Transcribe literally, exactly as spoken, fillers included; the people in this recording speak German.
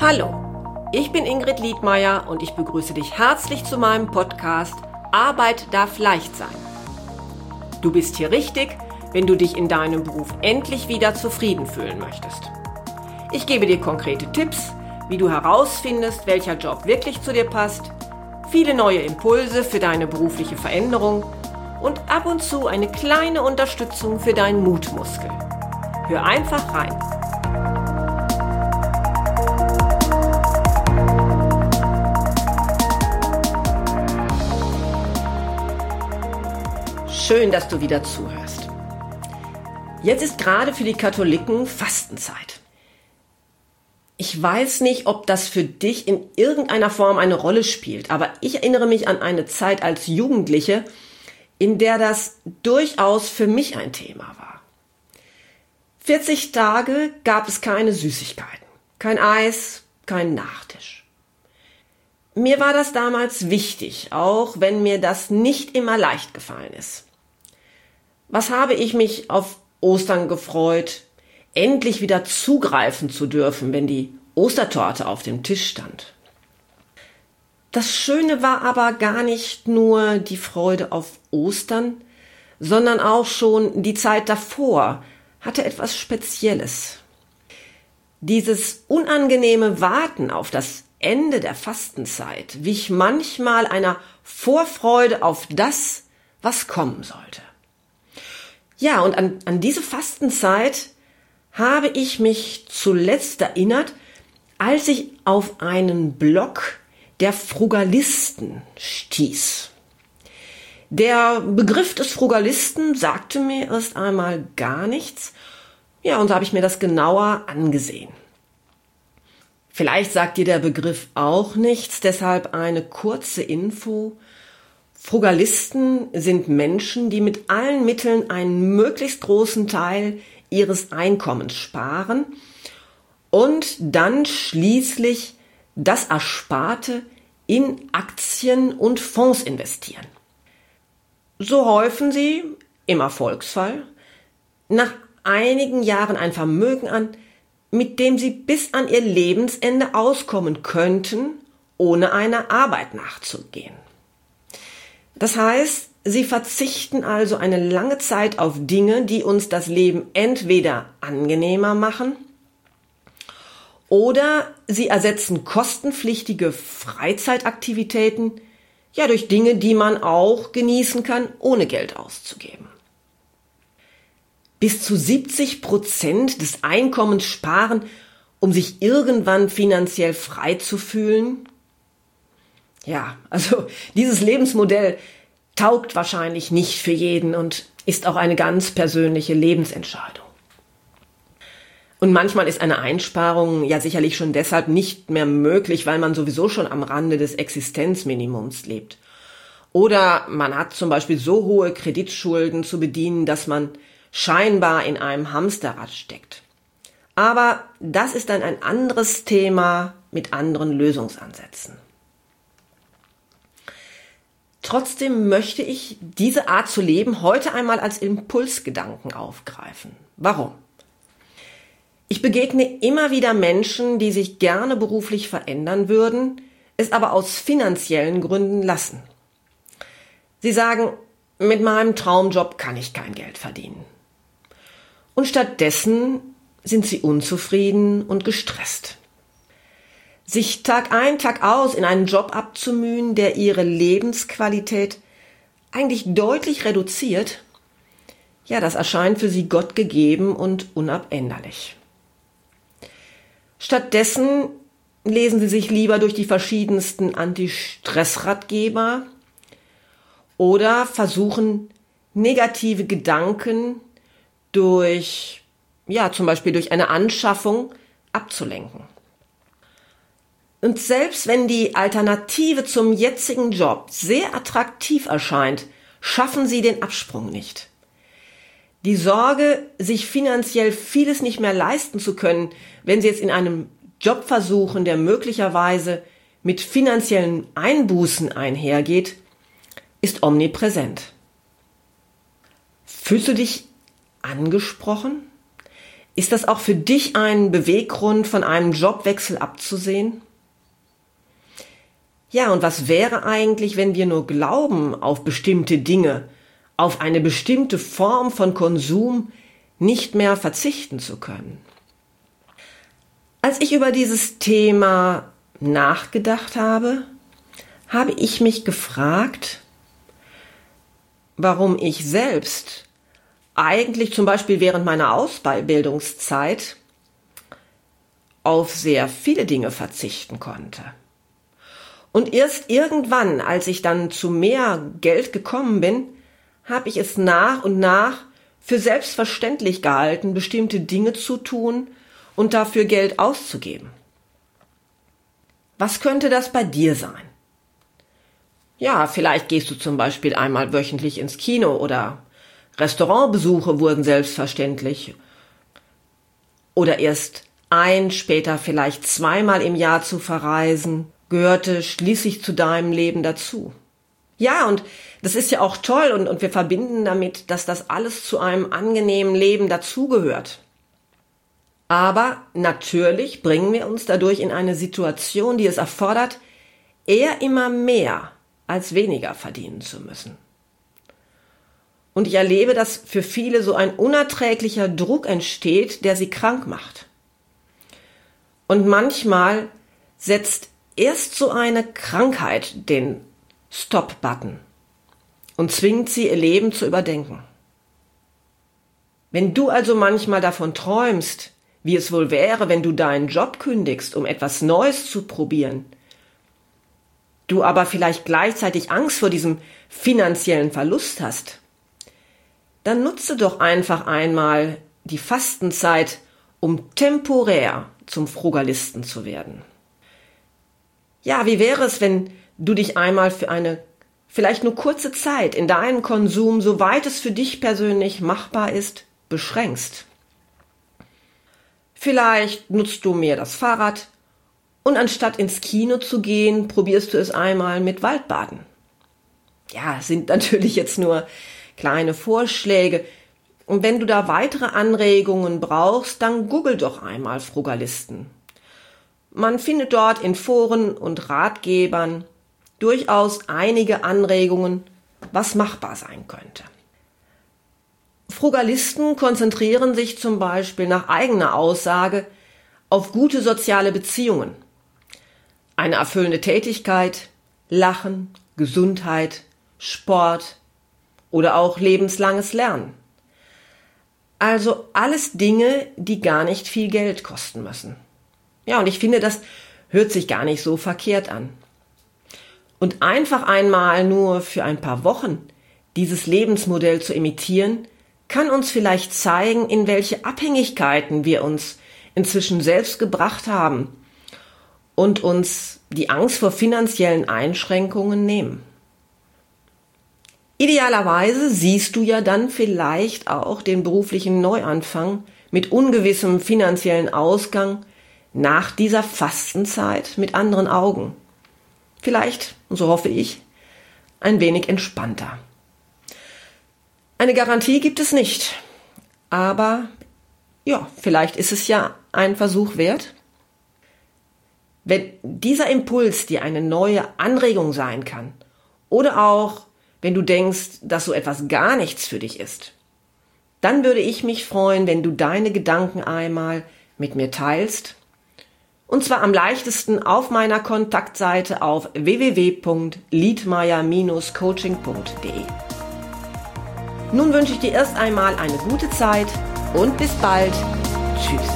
Hallo, ich bin Ingrid Liedmeier und ich begrüße dich herzlich zu meinem Podcast Arbeit darf leicht sein. Du bist hier richtig, wenn du dich in deinem Beruf endlich wieder zufrieden fühlen möchtest. Ich gebe dir konkrete Tipps, wie du herausfindest, welcher Job wirklich zu dir passt, viele neue Impulse für deine berufliche Veränderung und ab und zu eine kleine Unterstützung für deinen Mutmuskel. Hör einfach rein. Schön, dass du wieder zuhörst. Jetzt ist gerade für die Katholiken Fastenzeit. Ich weiß nicht, ob das für dich in irgendeiner Form eine Rolle spielt, aber ich erinnere mich an eine Zeit als Jugendliche, in der das durchaus für mich ein Thema war. vierzig Tage gab es keine Süßigkeiten, kein Eis, kein Nachtisch. Mir war das damals wichtig, auch wenn mir das nicht immer leicht gefallen ist. Was habe ich mich auf Ostern gefreut, endlich wieder zugreifen zu dürfen, wenn die Ostertorte auf dem Tisch stand. Das Schöne war aber gar nicht nur die Freude auf Ostern, sondern auch schon die Zeit davor hatte etwas Spezielles. Dieses unangenehme Warten auf das Ende der Fastenzeit wich manchmal einer Vorfreude auf das, was kommen sollte. Ja, und an, an diese Fastenzeit habe ich mich zuletzt erinnert, als ich auf einen Blog der Frugalisten stieß. Der Begriff des Frugalisten sagte mir erst einmal gar nichts. Ja, und so habe ich mir das genauer angesehen. Vielleicht sagt dir der Begriff auch nichts, deshalb eine kurze Info. Frugalisten sind Menschen, die mit allen Mitteln einen möglichst großen Teil ihres Einkommens sparen und dann schließlich das Ersparte in Aktien und Fonds investieren. So häufen sie, im Erfolgsfall, nach einigen Jahren ein Vermögen an, mit dem sie bis an ihr Lebensende auskommen könnten, ohne einer Arbeit nachzugehen. Das heißt, sie verzichten also eine lange Zeit auf Dinge, die uns das Leben entweder angenehmer machen oder sie ersetzen kostenpflichtige Freizeitaktivitäten ja durch Dinge, die man auch genießen kann, ohne Geld auszugeben. Bis zu siebzig Prozent des Einkommens sparen, um sich irgendwann finanziell frei zu fühlen. Ja, also dieses Lebensmodell taugt wahrscheinlich nicht für jeden und ist auch eine ganz persönliche Lebensentscheidung. Und manchmal ist eine Einsparung ja sicherlich schon deshalb nicht mehr möglich, weil man sowieso schon am Rande des Existenzminimums lebt. Oder man hat zum Beispiel so hohe Kreditschulden zu bedienen, dass man scheinbar in einem Hamsterrad steckt. Aber das ist dann ein anderes Thema mit anderen Lösungsansätzen. Trotzdem möchte ich diese Art zu leben heute einmal als Impulsgedanken aufgreifen. Warum? Ich begegne immer wieder Menschen, die sich gerne beruflich verändern würden, es aber aus finanziellen Gründen lassen. Sie sagen, mit meinem Traumjob kann ich kein Geld verdienen. Und stattdessen sind sie unzufrieden und gestresst. Sich Tag ein, Tag aus in einen Job abzumühen, der ihre Lebensqualität eigentlich deutlich reduziert, ja, das erscheint für sie Gott gegeben und unabänderlich. Stattdessen lesen sie sich lieber durch die verschiedensten Anti-Stress-Ratgeber oder versuchen negative Gedanken durch, ja, zum Beispiel durch eine Anschaffung abzulenken. Und selbst wenn die Alternative zum jetzigen Job sehr attraktiv erscheint, schaffen sie den Absprung nicht. Die Sorge, sich finanziell vieles nicht mehr leisten zu können, wenn sie jetzt in einem Job versuchen, der möglicherweise mit finanziellen Einbußen einhergeht, ist omnipräsent. Fühlst du dich angesprochen? Ist das auch für dich ein Beweggrund, von einem Jobwechsel abzusehen? Ja, und was wäre eigentlich, wenn wir nur glauben, auf bestimmte Dinge, auf eine bestimmte Form von Konsum nicht mehr verzichten zu können? Als ich über dieses Thema nachgedacht habe, habe ich mich gefragt, warum ich selbst eigentlich zum Beispiel während meiner Ausbildungszeit auf sehr viele Dinge verzichten konnte. Und erst irgendwann, als ich dann zu mehr Geld gekommen bin, habe ich es nach und nach für selbstverständlich gehalten, bestimmte Dinge zu tun und dafür Geld auszugeben. Was könnte das bei dir sein? Ja, vielleicht gehst du zum Beispiel einmal wöchentlich ins Kino oder Restaurantbesuche wurden selbstverständlich. Oder erst ein, später vielleicht zweimal im Jahr zu verreisen, gehörte schließlich zu deinem Leben dazu. Ja, und das ist ja auch toll und, und wir verbinden damit, dass das alles zu einem angenehmen Leben dazugehört. Aber natürlich bringen wir uns dadurch in eine Situation, die es erfordert, eher immer mehr als weniger verdienen zu müssen. Und ich erlebe, dass für viele so ein unerträglicher Druck entsteht, der sie krank macht. Und manchmal setzt erst so eine Krankheit den Stop-Button und zwingt sie, ihr Leben zu überdenken. Wenn du also manchmal davon träumst, wie es wohl wäre, wenn du deinen Job kündigst, um etwas Neues zu probieren, du aber vielleicht gleichzeitig Angst vor diesem finanziellen Verlust hast, dann nutze doch einfach einmal die Fastenzeit, um temporär zum Frugalisten zu werden. Ja, wie wäre es, wenn du dich einmal für eine vielleicht nur kurze Zeit in deinen Konsum, soweit es für dich persönlich machbar ist, beschränkst? Vielleicht nutzt du mehr das Fahrrad und anstatt ins Kino zu gehen, probierst du es einmal mit Waldbaden. Ja, sind natürlich jetzt nur kleine Vorschläge. Und wenn du da weitere Anregungen brauchst, dann google doch einmal Frugalisten. Man findet dort in Foren und Ratgebern durchaus einige Anregungen, was machbar sein könnte. Frugalisten konzentrieren sich zum Beispiel nach eigener Aussage auf gute soziale Beziehungen, eine erfüllende Tätigkeit, Lachen, Gesundheit, Sport oder auch lebenslanges Lernen. Also alles Dinge, die gar nicht viel Geld kosten müssen. Ja, und ich finde, das hört sich gar nicht so verkehrt an. Und einfach einmal nur für ein paar Wochen dieses Lebensmodell zu imitieren, kann uns vielleicht zeigen, in welche Abhängigkeiten wir uns inzwischen selbst gebracht haben und uns die Angst vor finanziellen Einschränkungen nehmen. Idealerweise siehst du ja dann vielleicht auch den beruflichen Neuanfang mit ungewissem finanziellen Ausgang nach dieser Fastenzeit mit anderen Augen. Vielleicht, so hoffe ich, ein wenig entspannter. Eine Garantie gibt es nicht, aber ja, vielleicht ist es ja ein Versuch wert. Wenn dieser Impuls dir eine neue Anregung sein kann oder auch wenn du denkst, dass so etwas gar nichts für dich ist, dann würde ich mich freuen, wenn du deine Gedanken einmal mit mir teilst. Und zwar am leichtesten auf meiner Kontaktseite auf w w w punkt liedmeier Bindestrich coaching punkt d e. Nun wünsche ich dir erst einmal eine gute Zeit und bis bald. Tschüss.